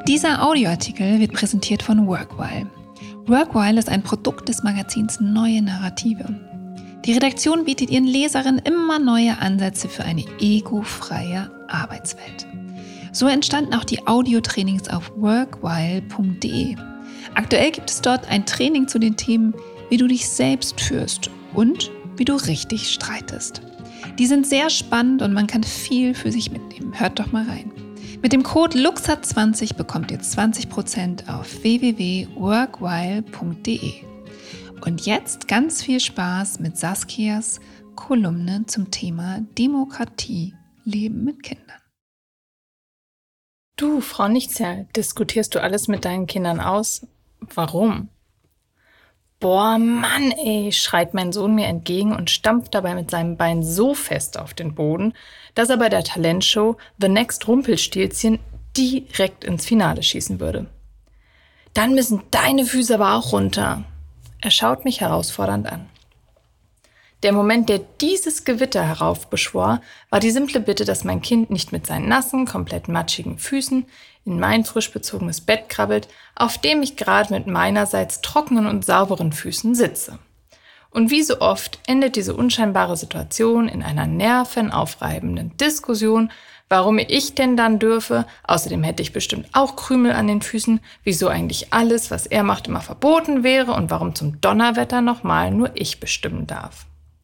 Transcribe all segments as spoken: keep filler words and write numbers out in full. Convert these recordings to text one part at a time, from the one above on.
Dieser Audioartikel wird präsentiert von Workwhile. Workwhile ist ein Produkt des Magazins Neue Narrative. Die Redaktion bietet ihren Leserinnen immer neue Ansätze für eine egofreie Arbeitswelt. So entstanden auch die Audiotrainings auf workwhile punkt de. Aktuell gibt es dort ein Training zu den Themen, wie du dich selbst führst und wie du richtig streitest. Die sind sehr spannend und man kann viel für sich mitnehmen. Hört doch mal rein. Mit dem Code Luxa zwanzig bekommt ihr zwanzig Prozent auf w w w punkt workwhile punkt de. Und jetzt ganz viel Spaß mit Saskias Kolumne zum Thema Demokratie, Leben mit Kindern. Du, Frau Nichtsjahr, diskutierst du alles mit deinen Kindern aus? Warum? Boah, Mann, ey, schreit mein Sohn mir entgegen und stampft dabei mit seinem Bein so fest auf den Boden, dass er bei der Talentshow The Next Rumpelstilzchen direkt ins Finale schießen würde. Dann müssen deine Füße aber auch runter. Er schaut mich herausfordernd an. Der Moment, der dieses Gewitter heraufbeschwor, war die simple Bitte, dass mein Kind nicht mit seinen nassen, komplett matschigen Füßen in mein frisch bezogenes Bett krabbelt, auf dem ich gerade mit meinerseits trockenen und sauberen Füßen sitze. Und wie so oft endet diese unscheinbare Situation in einer nervenaufreibenden Diskussion, warum ich denn dann dürfe, außerdem hätte ich bestimmt auch Krümel an den Füßen, wieso eigentlich alles, was er macht, immer verboten wäre und warum zum Donnerwetter nochmal nur ich bestimmen darf.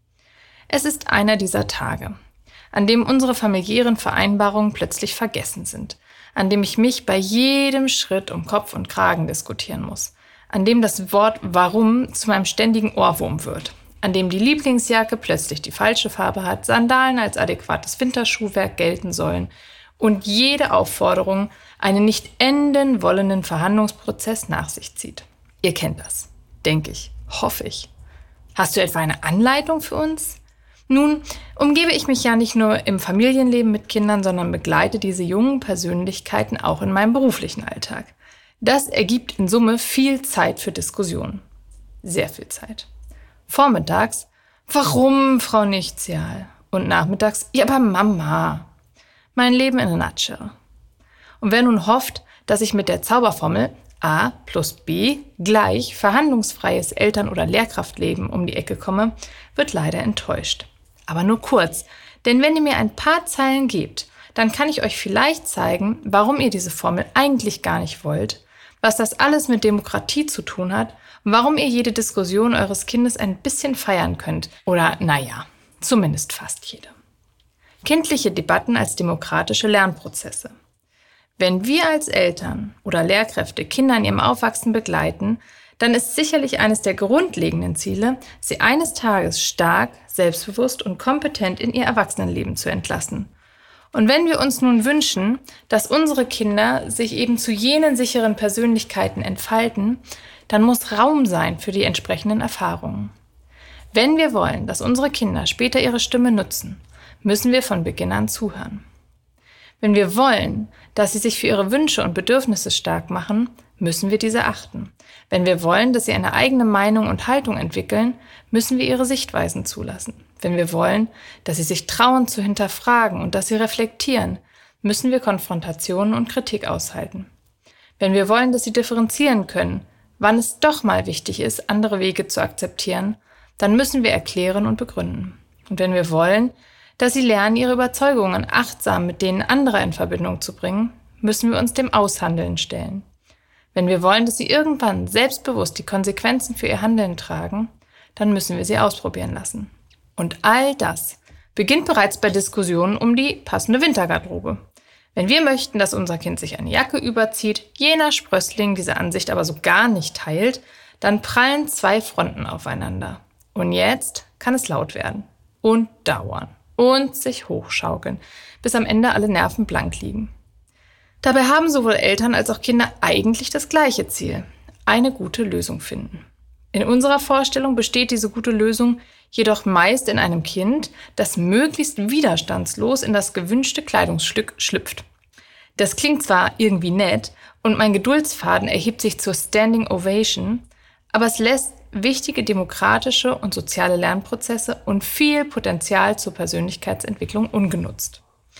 Es ist einer dieser Tage, an dem unsere familiären Vereinbarungen plötzlich vergessen sind, an dem ich mich bei jedem Schritt um Kopf und Kragen diskutieren muss, an dem das Wort Warum zu meinem ständigen Ohrwurm wird, an dem die Lieblingsjacke plötzlich die falsche Farbe hat, Sandalen als adäquates Winterschuhwerk gelten sollen und jede Aufforderung einen nicht enden wollenden Verhandlungsprozess nach sich zieht. Ihr kennt das, denke ich, hoffe ich. Hast du etwa eine Anleitung für uns? Nun, umgebe ich mich ja nicht nur im Familienleben mit Kindern, sondern begleite diese jungen Persönlichkeiten auch in meinem beruflichen Alltag. Das ergibt in Summe viel Zeit für Diskussionen. Sehr viel Zeit. Vormittags, warum, Frau Nichtsjahl? Und nachmittags, ja, aber Mama. Mein Leben in a nutshell. Und wer nun hofft, dass ich mit der Zauberformel A plus B gleich verhandlungsfreies Eltern- oder Lehrkraftleben um die Ecke komme, wird leider enttäuscht. Aber nur kurz, denn wenn ihr mir ein paar Zeilen gebt, dann kann ich euch vielleicht zeigen, warum ihr diese Formel eigentlich gar nicht wollt, was das alles mit Demokratie zu tun hat und warum ihr jede Diskussion eures Kindes ein bisschen feiern könnt. Oder naja, zumindest fast jede. Kindliche Debatten als demokratische Lernprozesse. Wenn wir als Eltern oder Lehrkräfte Kinder in ihrem Aufwachsen begleiten, dann ist sicherlich eines der grundlegenden Ziele, sie eines Tages stark, selbstbewusst und kompetent in ihr Erwachsenenleben zu entlassen. Und wenn wir uns nun wünschen, dass unsere Kinder sich eben zu jenen sicheren Persönlichkeiten entfalten, dann muss Raum sein für die entsprechenden Erfahrungen. Wenn wir wollen, dass unsere Kinder später ihre Stimme nutzen, müssen wir von Beginn an zuhören. Wenn wir wollen, dass sie sich für ihre Wünsche und Bedürfnisse stark machen, müssen wir diese achten. Wenn wir wollen, dass sie eine eigene Meinung und Haltung entwickeln, müssen wir ihre Sichtweisen zulassen. Wenn wir wollen, dass sie sich trauen zu hinterfragen und dass sie reflektieren, müssen wir Konfrontationen und Kritik aushalten. Wenn wir wollen, dass sie differenzieren können, wann es doch mal wichtig ist, andere Wege zu akzeptieren, dann müssen wir erklären und begründen. Und wenn wir wollen, dass sie lernen, ihre Überzeugungen achtsam mit denen anderer in Verbindung zu bringen, müssen wir uns dem Aushandeln stellen. Wenn wir wollen, dass sie irgendwann selbstbewusst die Konsequenzen für ihr Handeln tragen, dann müssen wir sie ausprobieren lassen. Und all das beginnt bereits bei Diskussionen um die passende Wintergarderobe. Wenn wir möchten, dass unser Kind sich eine Jacke überzieht, jener Sprössling diese Ansicht aber so gar nicht teilt, dann prallen zwei Fronten aufeinander. Und jetzt kann es laut werden und dauern und sich hochschaukeln, bis am Ende alle Nerven blank liegen. Dabei haben sowohl Eltern als auch Kinder eigentlich das gleiche Ziel: eine gute Lösung finden. In unserer Vorstellung besteht diese gute Lösung jedoch meist in einem Kind, das möglichst widerstandslos in das gewünschte Kleidungsstück schlüpft. Das klingt zwar irgendwie nett und mein Geduldsfaden erhebt sich zur Standing Ovation, aber es lässt wichtige demokratische und soziale Lernprozesse und viel Potenzial zur Persönlichkeitsentwicklung ungenutzt.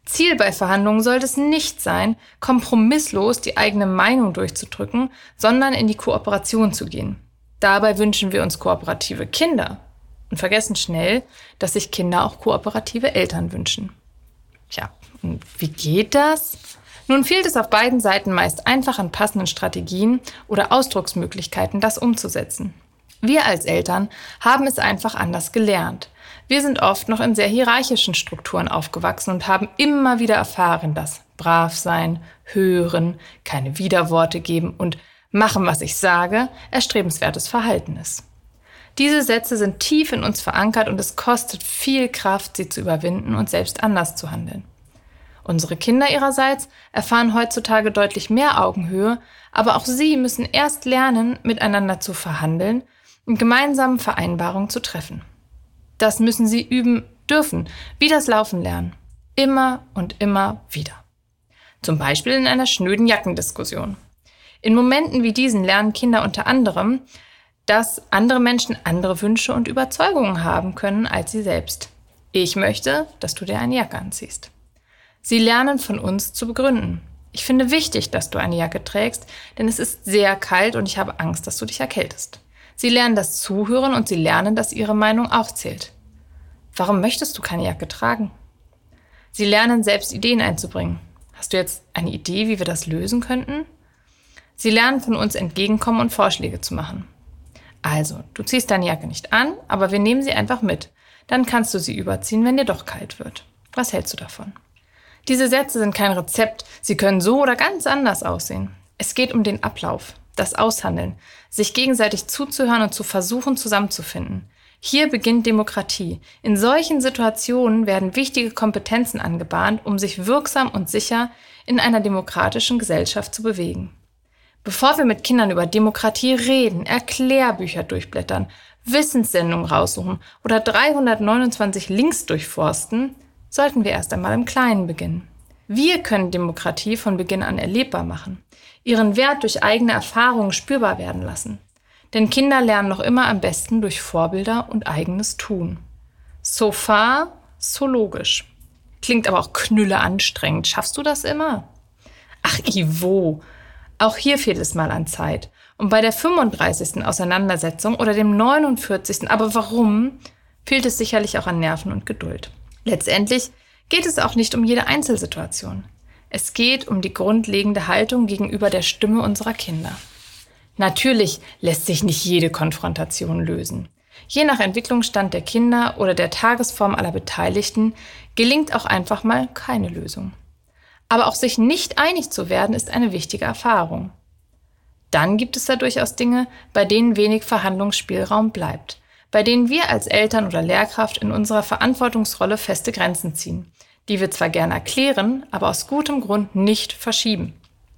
Ziel bei Verhandlungen sollte es nicht sein, kompromisslos die eigene Meinung durchzudrücken, sondern in die Kooperation zu gehen. Dabei wünschen wir uns kooperative Kinder und vergessen schnell, dass sich Kinder auch kooperative Eltern wünschen. Tja, und wie geht das? Nun fehlt es auf beiden Seiten meist einfach an passenden Strategien oder Ausdrucksmöglichkeiten, das umzusetzen. Wir als Eltern haben es einfach anders gelernt. Wir sind oft noch in sehr hierarchischen Strukturen aufgewachsen und haben immer wieder erfahren, dass brav sein, hören, keine Widerworte geben und machen, was ich sage, erstrebenswertes Verhalten ist. Diese Sätze sind tief in uns verankert und es kostet viel Kraft, sie zu überwinden und selbst anders zu handeln. Unsere Kinder ihrerseits erfahren heutzutage deutlich mehr Augenhöhe, aber auch sie müssen erst lernen, miteinander zu verhandeln und gemeinsame Vereinbarungen zu treffen. Das müssen sie üben dürfen, wie das Laufen lernen. Immer und immer wieder. Zum Beispiel in einer schnöden Jackendiskussion. In Momenten wie diesen lernen Kinder unter anderem, dass andere Menschen andere Wünsche und Überzeugungen haben können als sie selbst. Ich möchte, dass du dir eine Jacke anziehst. Sie lernen von uns zu begründen. Ich finde wichtig, dass du eine Jacke trägst, denn es ist sehr kalt und ich habe Angst, dass du dich erkältest. Sie lernen das Zuhören und sie lernen, dass ihre Meinung auch zählt. Warum möchtest du keine Jacke tragen? Sie lernen selbst Ideen einzubringen. Hast du jetzt eine Idee, wie wir das lösen könnten? Sie lernen von uns Entgegenkommen und Vorschläge zu machen. Also, du ziehst deine Jacke nicht an, aber wir nehmen sie einfach mit. Dann kannst du sie überziehen, wenn dir doch kalt wird. Was hältst du davon? Diese Sätze sind kein Rezept. Sie können so oder ganz anders aussehen. Es geht um den Ablauf, das Aushandeln, sich gegenseitig zuzuhören und zu versuchen, zusammenzufinden. Hier beginnt Demokratie. In solchen Situationen werden wichtige Kompetenzen angebahnt, um sich wirksam und sicher in einer demokratischen Gesellschaft zu bewegen. Bevor wir mit Kindern über Demokratie reden, Erklärbücher durchblättern, Wissenssendungen raussuchen oder dreihundertneunundzwanzig Links durchforsten, sollten wir erst einmal im Kleinen beginnen. Wir können Demokratie von Beginn an erlebbar machen, ihren Wert durch eigene Erfahrungen spürbar werden lassen. Denn Kinder lernen noch immer am besten durch Vorbilder und eigenes Tun. So far, so logisch. Klingt aber auch knülle anstrengend. Schaffst du das immer? Ach, Ivo, auch hier fehlt es mal an Zeit. Und bei der fünfunddreißigsten Auseinandersetzung oder dem neunundvierzigsten aber warum, fehlt es sicherlich auch an Nerven und Geduld. Letztendlich geht es auch nicht um jede Einzelsituation. Es geht um die grundlegende Haltung gegenüber der Stimme unserer Kinder. Natürlich lässt sich nicht jede Konfrontation lösen. Je nach Entwicklungsstand der Kinder oder der Tagesform aller Beteiligten gelingt auch einfach mal keine Lösung. Aber auch sich nicht einig zu werden, ist eine wichtige Erfahrung. Dann gibt es da durchaus Dinge, bei denen wenig Verhandlungsspielraum bleibt, bei denen wir als Eltern oder Lehrkraft in unserer Verantwortungsrolle feste Grenzen ziehen, die wir zwar gern erklären, aber aus gutem Grund nicht verschieben.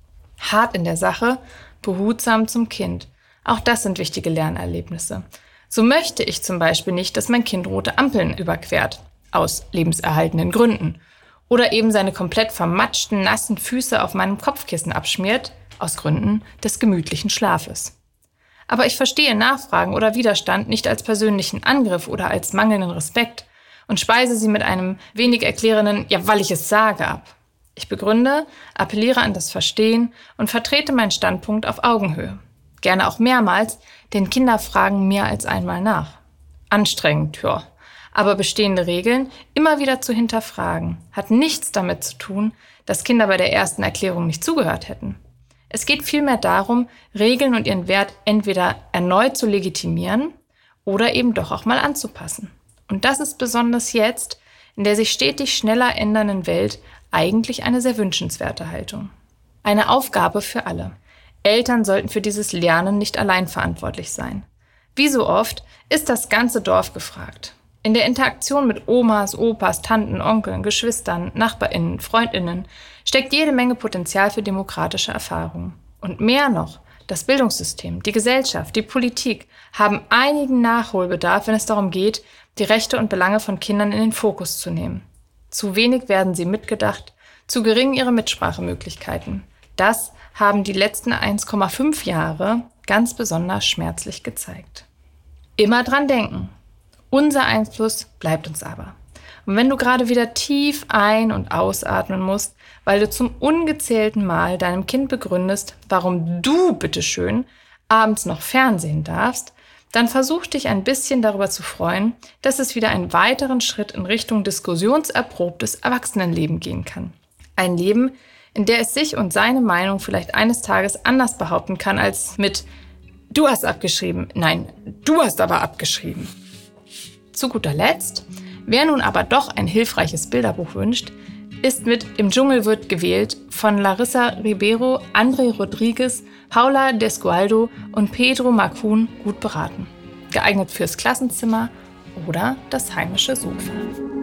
Hart in der Sache, behutsam zum Kind. Auch das sind wichtige Lernerlebnisse. So möchte ich zum Beispiel nicht, dass mein Kind rote Ampeln überquert, aus lebenserhaltenden Gründen. Oder eben seine komplett vermatschten, nassen Füße auf meinem Kopfkissen abschmiert, aus Gründen des gemütlichen Schlafes. Aber ich verstehe Nachfragen oder Widerstand nicht als persönlichen Angriff oder als mangelnden Respekt und speise sie mit einem wenig erklärenden „Ja, weil ich es sage" ab. Ich begründe, appelliere an das Verstehen und vertrete meinen Standpunkt auf Augenhöhe. Gerne auch mehrmals, denn Kinder fragen mehr als einmal nach. Anstrengend, ja. Aber bestehende Regeln immer wieder zu hinterfragen, hat nichts damit zu tun, dass Kinder bei der ersten Erklärung nicht zugehört hätten. Es geht vielmehr darum, Regeln und ihren Wert entweder erneut zu legitimieren oder eben doch auch mal anzupassen. Und das ist besonders jetzt, in der sich stetig schneller ändernden Welt, eigentlich eine sehr wünschenswerte Haltung. Eine Aufgabe für alle. Eltern sollten für dieses Lernen nicht allein verantwortlich sein. Wie so oft ist das ganze Dorf gefragt. In der Interaktion mit Omas, Opas, Tanten, Onkeln, Geschwistern, NachbarInnen, FreundInnen steckt jede Menge Potenzial für demokratische Erfahrungen. Und mehr noch, das Bildungssystem, die Gesellschaft, die Politik haben einigen Nachholbedarf, wenn es darum geht, die Rechte und Belange von Kindern in den Fokus zu nehmen. Zu wenig werden sie mitgedacht, zu gering ihre Mitsprachemöglichkeiten. Das haben die letzten eins Komma fünf Jahre ganz besonders schmerzlich gezeigt. Immer dran denken. Unser Einfluss bleibt uns aber. Und wenn du gerade wieder tief ein- und ausatmen musst, weil du zum ungezählten Mal deinem Kind begründest, warum du, bitteschön, abends noch Fernsehen darfst, dann versuch dich ein bisschen darüber zu freuen, dass es wieder einen weiteren Schritt in Richtung diskussionserprobtes Erwachsenenleben gehen kann. Ein Leben, in der es sich und seine Meinung vielleicht eines Tages anders behaupten kann als mit „Du hast abgeschrieben, nein, du hast aber abgeschrieben." Zu guter Letzt, wer nun aber doch ein hilfreiches Bilderbuch wünscht, ist mit Im Dschungel wird gewählt von Larissa Ribeiro, André Rodriguez, Paula Desgualdo und Pedro Marcun gut beraten. Geeignet fürs Klassenzimmer oder das heimische Sofa.